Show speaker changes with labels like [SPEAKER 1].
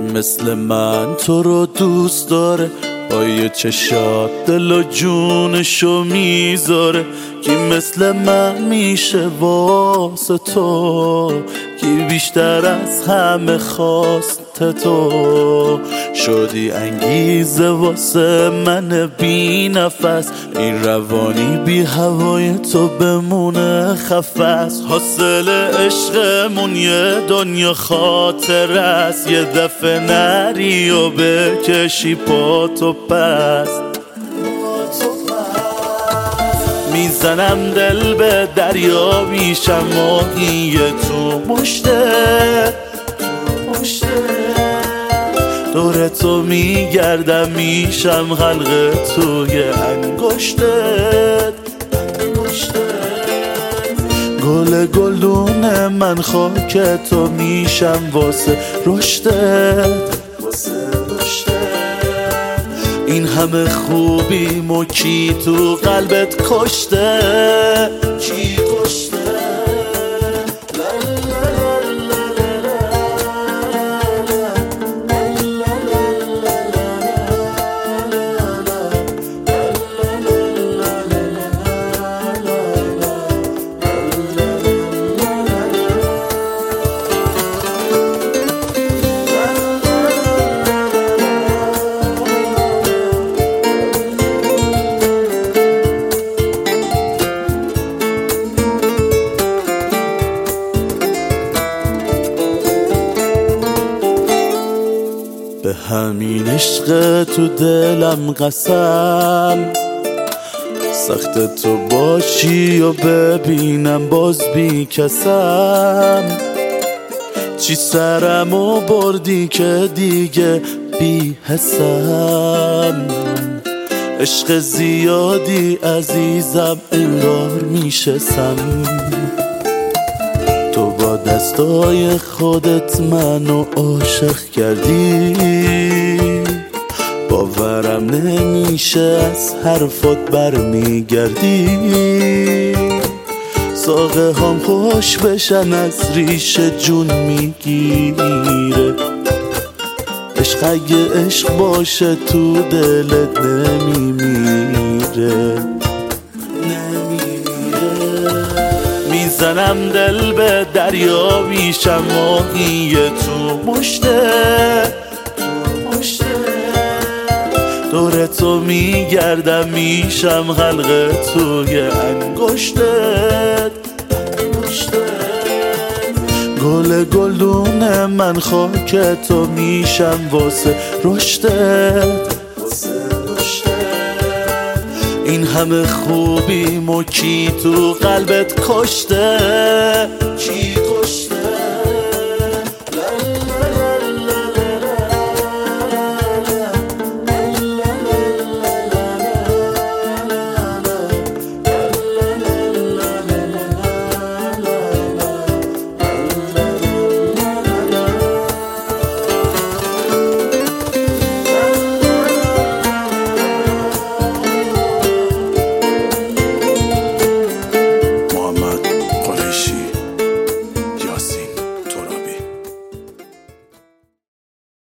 [SPEAKER 1] مثل من تو رو دوست داره، با یه چشات دل و جونشو میذاره. کی مثل من میشه واسه تو، کی بیشتر از همه خواست تو. شدی انگیزه واسه من بی نفس، این روانی بی هوای تو بمونه خفس. حاصل عشقمون یه دنیا خاطر است، یه دفعه نری و بکشی پا تو پس. میزنم دل به دریا، میشم ماهی تو مشته. دور تو میگردم، میشم حلقه توی انگشتت. گل گلدون من خاک تو میشم واسه رشدت. این همه خوبی مو کی تو قلبت کشته؟ کی کشته؟ به همین عشق تو دلم قسم، سخت تو باشی و ببینم باز بی کسم. چی سرمو بردی که دیگه بی حسم. عشق زیادی عزیزم انگار میشسم، تو با دستای خودت منو عاشق کردی. باورم نمیشه از حرفات برمیگردی. ساقه هم خوش بشن از ریشه جون میگیره. عشق اگه عشق باشه تو دلت نمیمیره. میزنم دل به دریا، میشم ماهی تو مشته. دور تو میگردم، میشم حلقه توی انگشتت. گل گلدون من خاک تو میشم واسه رشدت. این همه خوبی مو کی تو قلبت کشته؟